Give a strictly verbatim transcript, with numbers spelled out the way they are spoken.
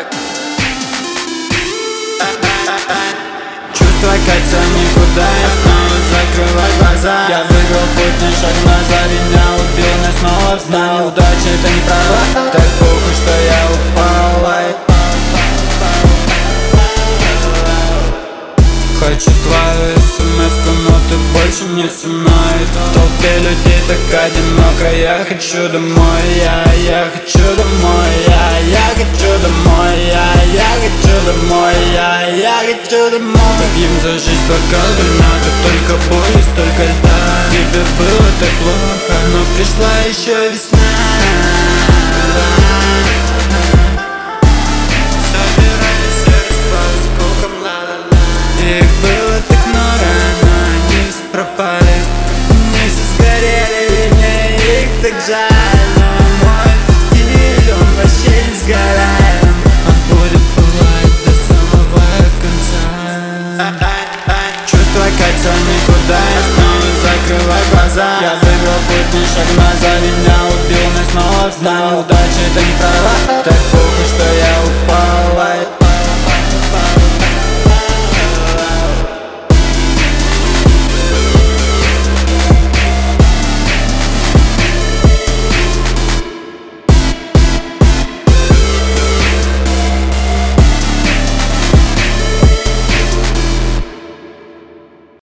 Чувства катятся никуда, я снова закрываю глаза. Я выиграл путь, не шаг назад, меня убил, но снова встал. Удача это не права, так похуй, что я упал. Хочу твою смс-ку, но ты больше не со мной. В толпе людей так одиноко. Я хочу домой, я, я хочу домой, я, я хочу домой, я, я хочу домой, я, я хочу домой. Выпьем за жизнь бокал вина, как только боль, столько льда. Тебе было так плохо, но пришла еще весна. Их было так много, но они все пропали. Мне все сгорели, мне их так жаль. Но мой стиль, он вообще не сгораем. Он будет пылать до самого конца. Чувства катятся никуда, я снова закрываю глаза. Я выиграл путь, не шаг назад, меня убил, но снова встал. Удача это не права, так похуй, что я упал.